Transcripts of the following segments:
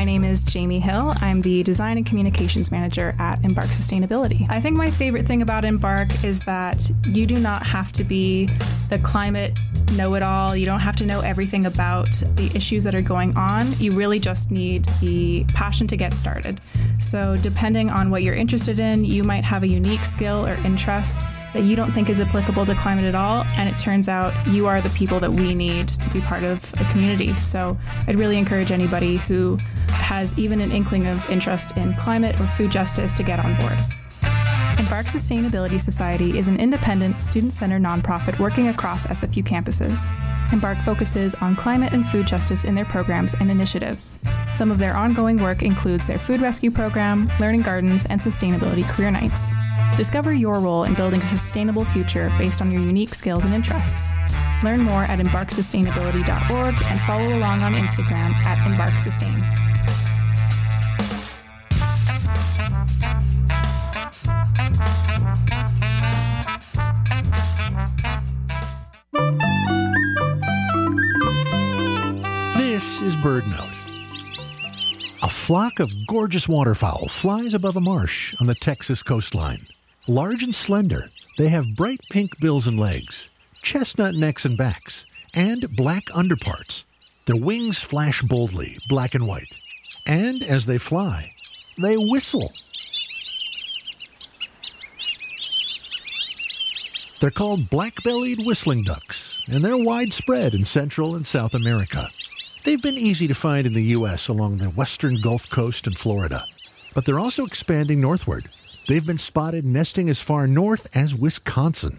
My name is Jamie Hill. I'm the Design and Communications Manager at Embark Sustainability. I think my favorite thing about Embark is that you do not have to be the climate know-it-all. You don't have to know everything about the issues that are going on. You really just need the passion to get started. So depending on what you're interested in, you might have a unique skill or interest that you don't think is applicable to climate at all, and it turns out you are the people that we need to be part of a community. So I'd really encourage anybody who has even an inkling of interest in climate or food justice to get on board. Embark Sustainability Society is an independent, student-centered nonprofit working across SFU campuses. Embark focuses on climate and food justice in their programs and initiatives. Some of their ongoing work includes their food rescue program, learning gardens, and sustainability career nights. Discover your role in building a sustainable future based on your unique skills and interests. Learn more at embarksustainability.org and follow along on Instagram at embarksustain. This is BirdNote. A flock of gorgeous waterfowl flies above a marsh on the Texas coastline. Large and slender, they have bright pink bills and legs, chestnut necks and backs, and black underparts. Their wings flash boldly, black and white. And as they fly, they whistle. They're called black-bellied whistling ducks, and they're widespread in Central and South America. They've been easy to find in the U.S. along the western Gulf Coast and Florida, but they're also expanding northward. They've been spotted nesting as far north as Wisconsin.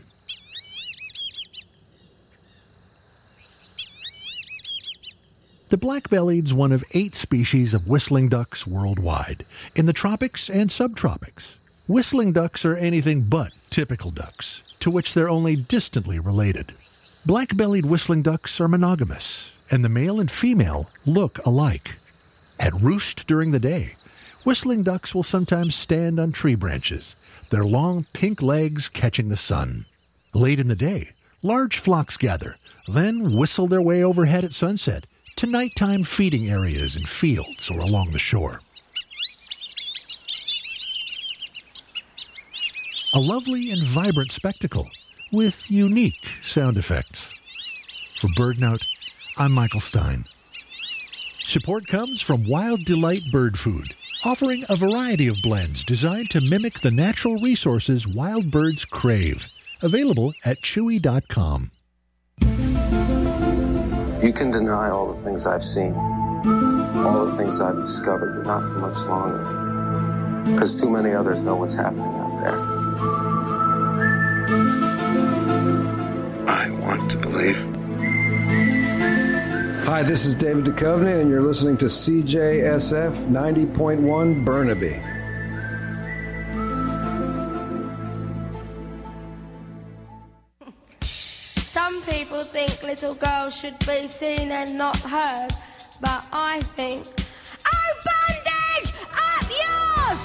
The black-bellied's one of 8 species of whistling ducks worldwide, in the tropics and subtropics. Whistling ducks are anything but typical ducks, to which they're only distantly related. Black-bellied whistling ducks are monogamous, and the male and female look alike. At roost during the day, whistling ducks will sometimes stand on tree branches, their long pink legs catching the sun. Late in the day, large flocks gather, then whistle their way overhead at sunset to nighttime feeding areas in fields or along the shore. A lovely and vibrant spectacle with unique sound effects. For BirdNote, I'm Michael Stein. Support comes from Wild Delight Bird Food, offering a variety of blends designed to mimic the natural resources wild birds crave. Available at chewy.com. You can deny all the things I've seen, all the things I've discovered, but not for much longer. Because too many others know what's happening out there. I want to believe. Hi, this is David Duchovny, and you're listening to CJSF 90.1 Burnaby. Some people think little girls should be seen and not heard, but I think, oh, bondage, up yours!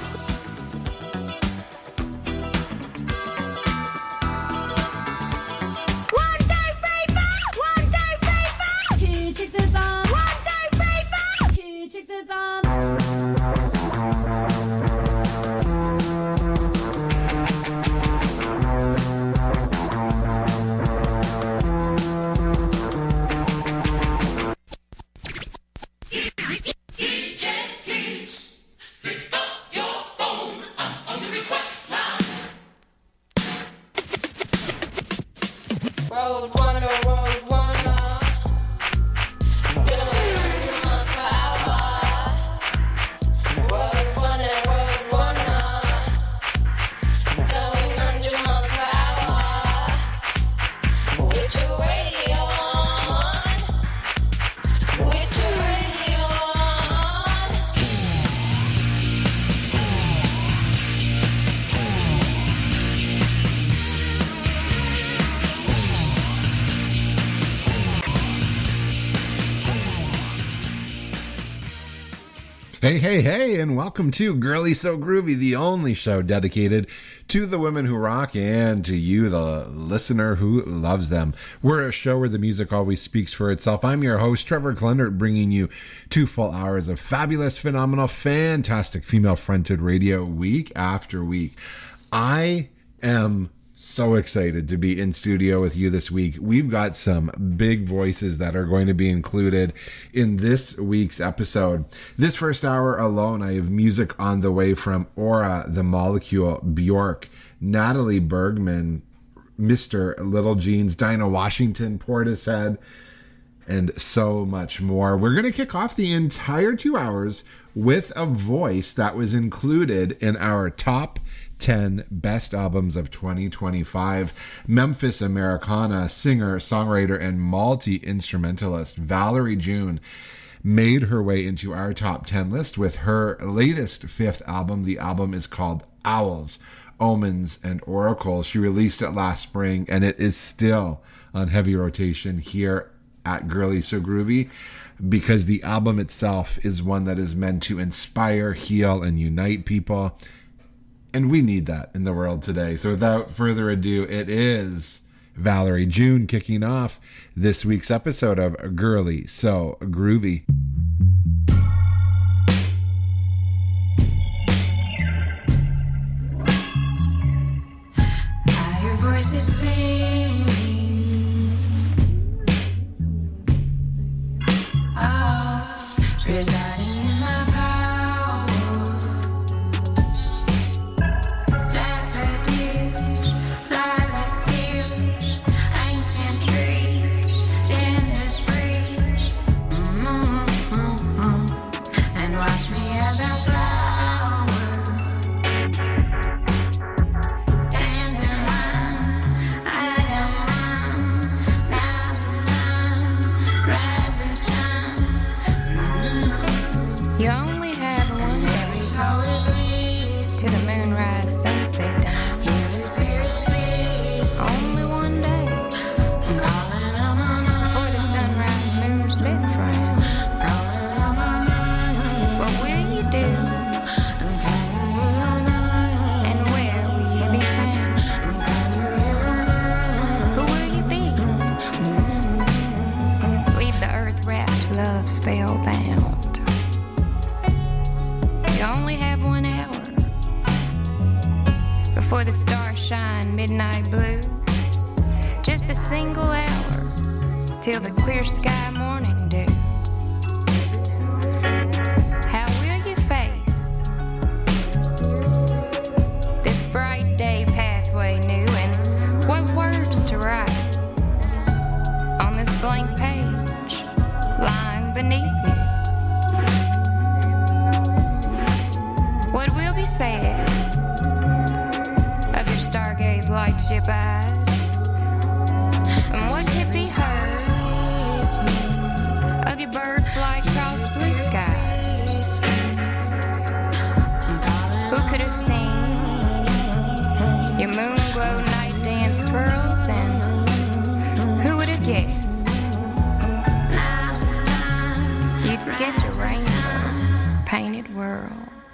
Hey, and welcome to Girly So Groovy, the only show dedicated to the women who rock and to you, the listener who loves them. We're a show where the music always speaks for itself. I'm your host, Trevor Klendert, bringing you 2 full hours of fabulous, phenomenal, fantastic female-fronted radio week after week. I am so excited to be in studio with you this week. We've got some big voices that are going to be included in this week's episode. This first hour alone, I have music on the way from Aura, The Molecule, Bjork, Natalie Bergman, Mr. Little Jeans, Dinah Washington, Portishead, and so much more. We're going to kick off the entire 2 hours with a voice that was included in our top 10 best albums of 2025. Memphis Americana singer, songwriter, and multi-instrumentalist Valerie June made her way into our top 10 list with her latest 5th album. The album is called Owls, Omens, and Oracles. She released it last spring, and it is still on heavy rotation here at Girly So Groovy, because the album itself is one that is meant to inspire, heal, and unite people. And we need that in the world today. So without further ado, it is Valerie June kicking off this week's episode of Girly So Groovy. I hear voices singing. Oh, residing in my power. Daffodils, lilac fields, ancient trees, genius breeze. And watch me as I flower. Dandelion, I don't mind. Now's the time, rise and shine. You only have one every soul is leads to the moonrise, sunset down. Healing spirit speaks. Only one day. I'm calling on my name. Before the sunrise, moon set frown. Calling on my name. What will you do? I'm calling on my name. And where will you be found? I'm calling on my name. Who will you be? Leave the earth wrapped, love spellbound. You only have 1 hour before the stars shine midnight blue. Just a single hour till the clear sky morning dew. How will you face this bright day pathway new, and what words to write on this blank page lying beneath you? What will be said of your stargaze lightship eyes? And what could be heard of your bird flight across blue skies? Who could have seen your moon glow night dance twirls? And who would have guessed you'd sketch a rainbow painted world?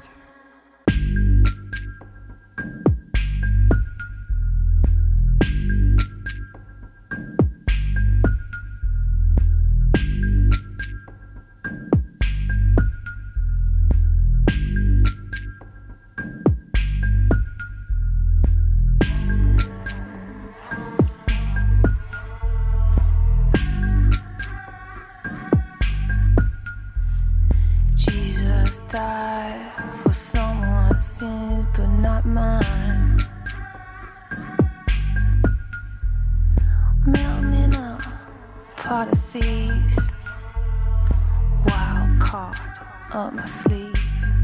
Jesus died for someone's sins, but not mine. Melting in a pot of thieves, wild card up my sleeve.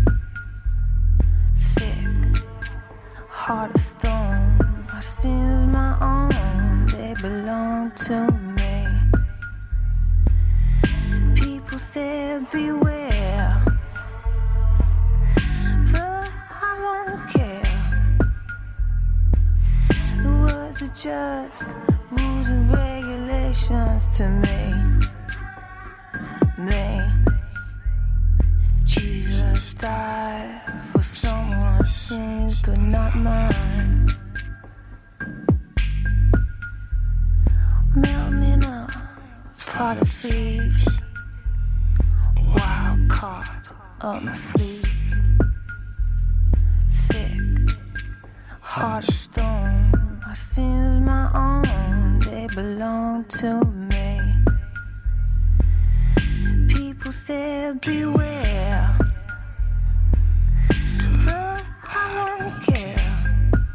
Thick, heart of stone, my sins my own, they belong to me. People say beware, but I don't care. The words are just rules and regulations to me. Jesus die for someone's sins, but not mine. Melting in a pot of thieves, wild card up my sleeve. Thick, heart of stone, my sins my own, they belong to me. People say beware, but I don't care.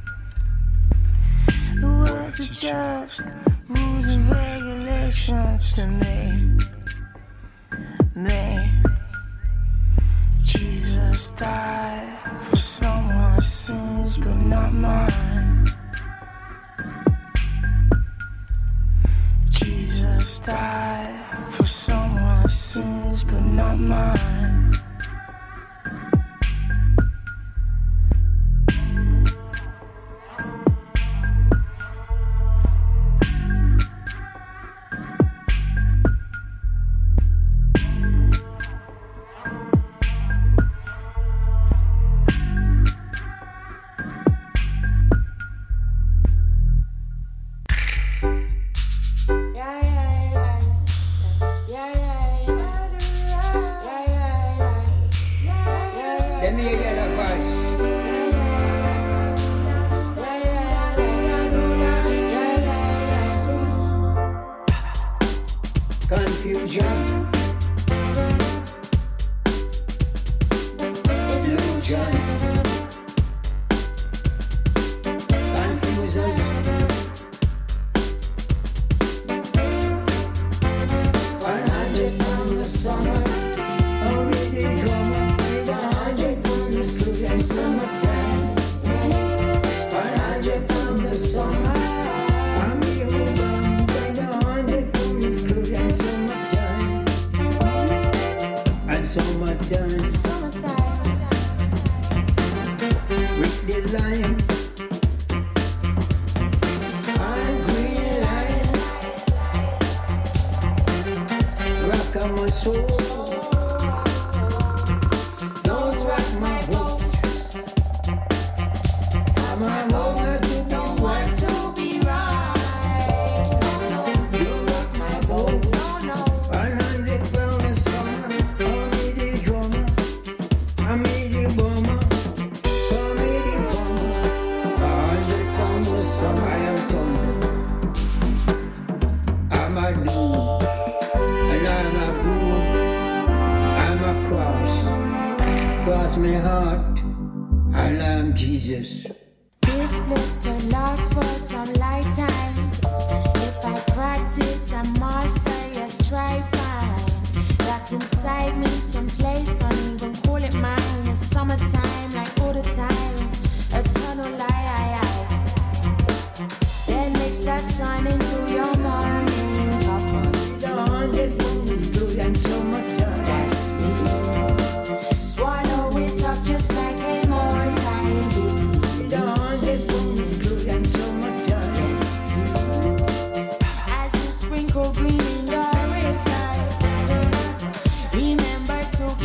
The words are just rules and regulations to me. Jesus died for someone's sins, but not mine. Jesus died for someone's sins, but not mine. Green in your waistline. Remember to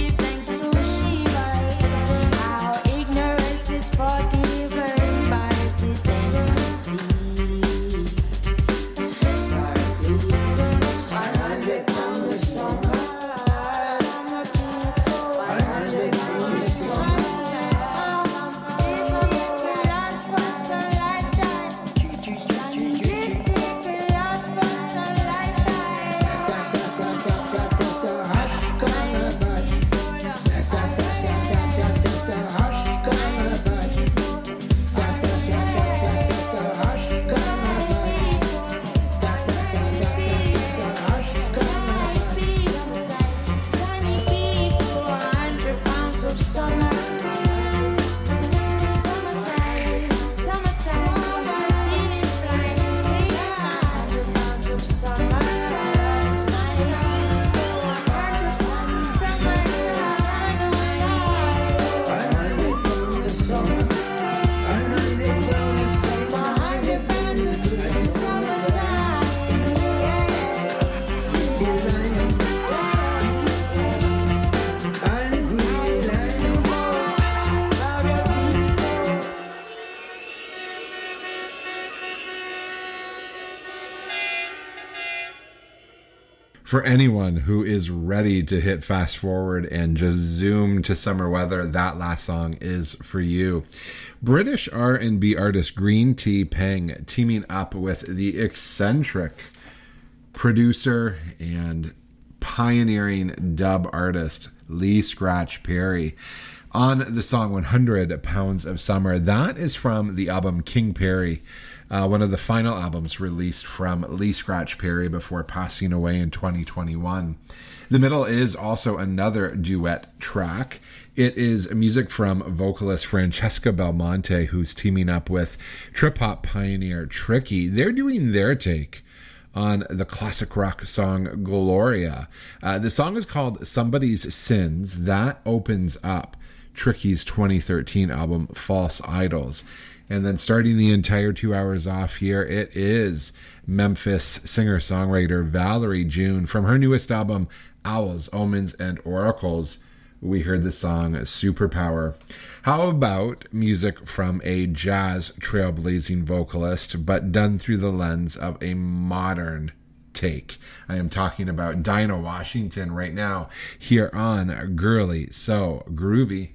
For anyone who is ready to hit fast forward and just zoom to summer weather, that last song is for you. British R&B artist Green Tea Peng teaming up with the eccentric producer and pioneering dub artist Lee Scratch Perry on the song 100 Pounds of Summer. That is from the album King Perry, one of the final albums released from Lee Scratch Perry before passing away in 2021. The middle is also another duet track. It is music from vocalist Francesca Belmonte, who's teaming up with trip-hop pioneer Tricky. They're doing their take on the classic rock song Gloria. The song is called Somebody's Sins. That opens up Tricky's 2013 album False Idols. And then starting the entire 2 hours off here, it is Memphis singer-songwriter Valerie June from her newest album Owls, Omens, and Oracles. We heard the song Superpower. How about music from a jazz trailblazing vocalist, but done through the lens of a modern take? I am talking about Dinah Washington right now here on Girly So Groovy.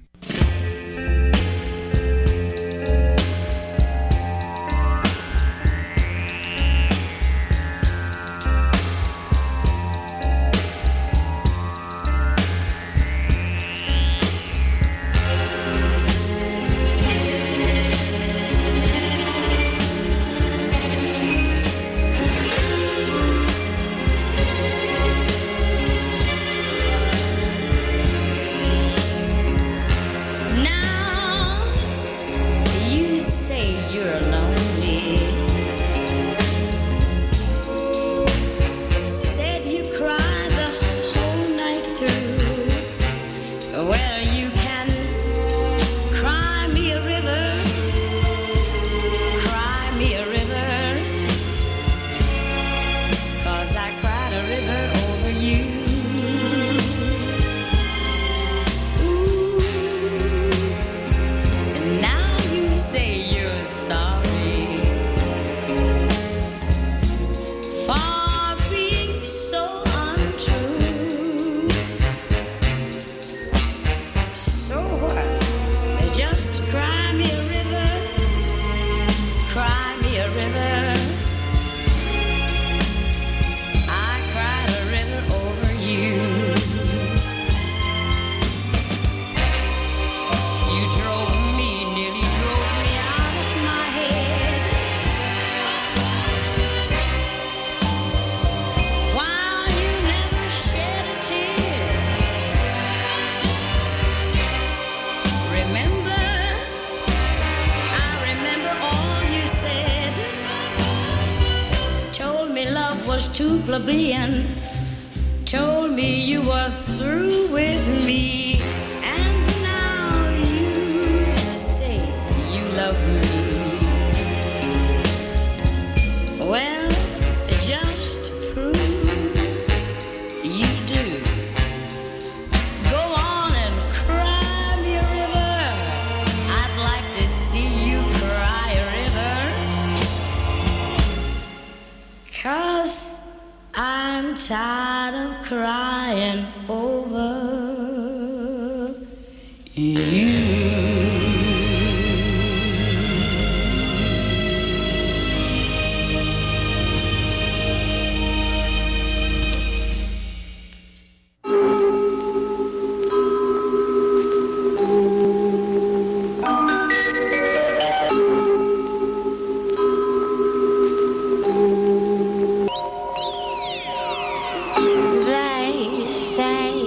Too plebeian, told me you were through with me, and now you say you love me. Well, just to prove you do, go on and cry me a river. I'd like to see you cry a river, 'cause I'm tired of crying over you. They say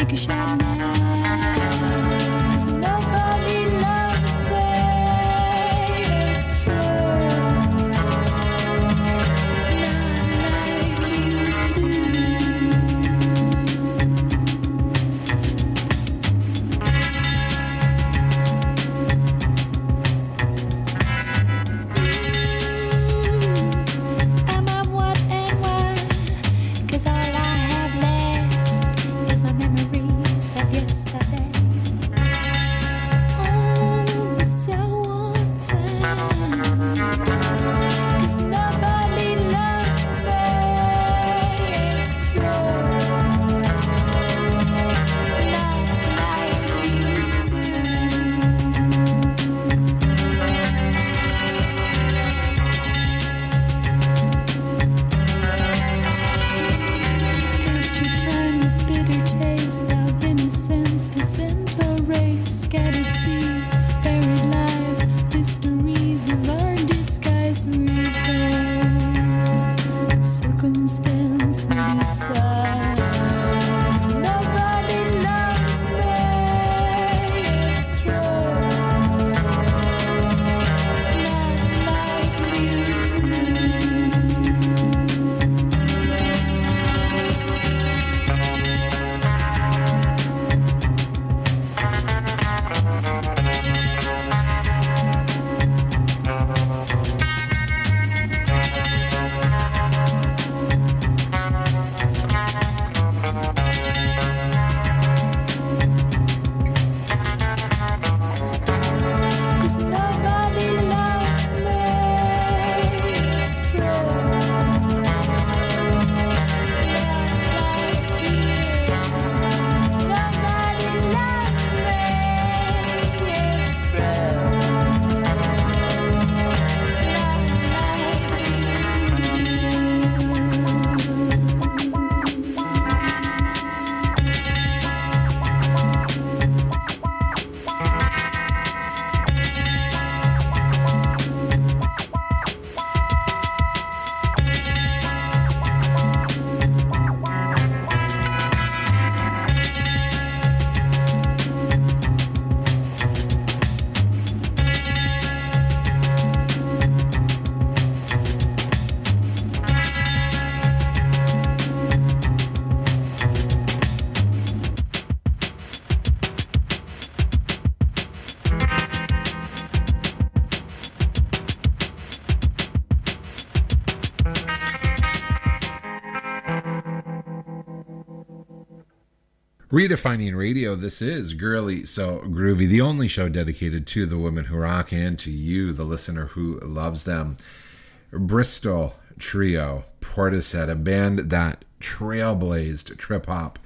take a shot now. 'Cause nobody loves me. It's true. Not like you Am I what and why? 'Cause all I have left is my memories of yesterday. Oh, so time. 'Cause nobody loves me. It's true. Not like you do. After time, the bitter taste of innocence disintegrates, scattered seed, buried lives, mysteries of our disguise repair. Circumstance we decide. Nobody loves me. It's true. Not like you do. Cause nobody loves me. It's true. Not like you. Nobody loves me. It's true. Redefining radio, this is Girly So Groovy, the only show dedicated to the women who rock and to you, the listener who loves them. Bristol trio, Portishead, a band that trailblazed trip-hop,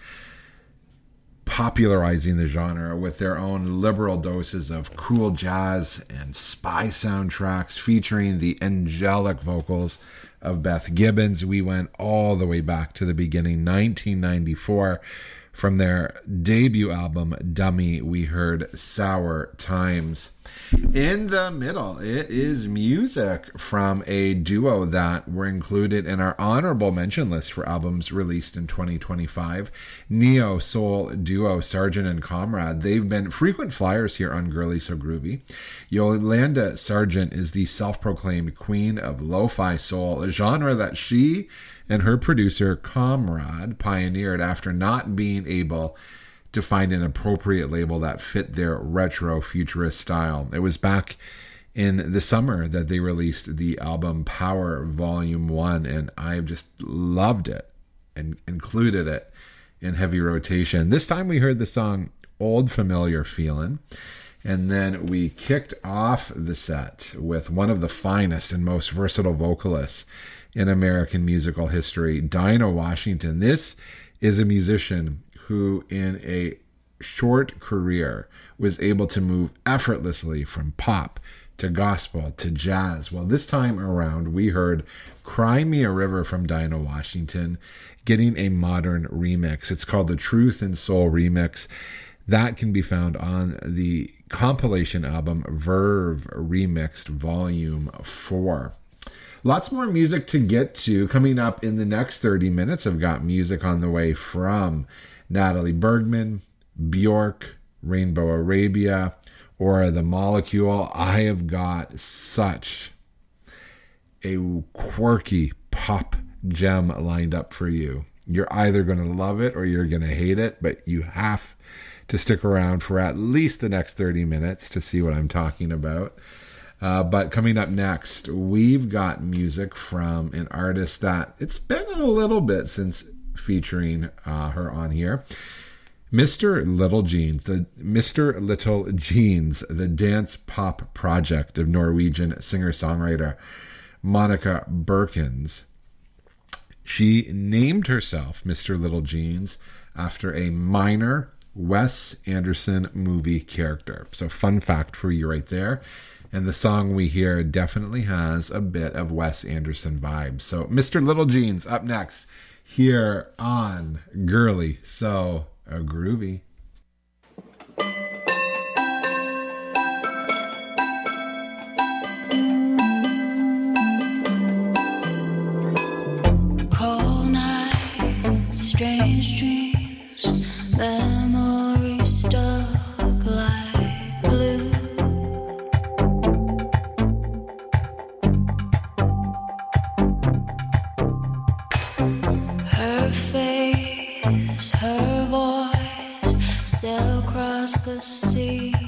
popularizing the genre with their own liberal doses of cool jazz and spy soundtracks featuring the angelic vocals of Beth Gibbons. We went all the way back to the beginning, 1994. From their debut album, Dummy, we heard Sour Times. In the middle, it is music from a duo that were included in our honorable mention list for albums released in 2025. Neo-soul duo Sargent and Comrade. They've been frequent flyers here on Girly So Groovy. Yolanda Sargent is the self-proclaimed queen of lo-fi soul, a genre that she and her producer Comrade pioneered after not being able to find an appropriate label that fit their retro futurist style. It was back in the summer that they released the album Power Volume 1, and I've just loved it and included it in heavy rotation. This time we heard the song Old Familiar Feelin', and then we kicked off the set with one of the finest and most versatile vocalists in American musical history, Dinah Washington. This is a musician who in a short career was able to move effortlessly from pop to gospel to jazz. Well, this time around we heard Cry Me a River from Dinah Washington getting a modern remix. It's called the Truth and Soul Remix. That can be found on the compilation album Verve Remixed Volume 4. Lots more music to get to coming up in the next 30 minutes. I've got music on the way from Natalie Bergman, Bjork, Rainbow Arabia, or The Molecule. I have got such a quirky pop gem lined up for you. You're either going to love it or you're going to hate it, but you have to stick around for at least the next 30 minutes to see what I'm talking about. But coming up next, we've got music from an artist that it's been a little bit since featuring her on here. Mr. Little Jeans, the dance pop project of Norwegian singer-songwriter Monica Berkins. She named herself Mr. Little Jeans after a minor Wes Anderson movie character. So fun fact for you right there. And the song we hear definitely has a bit of Wes Anderson vibes. So Mr. Little Jeans up next here on Girly So Groovy. Cold nights, strange dreams, memories stuck like glue. Her face, her voice, sail across the sea.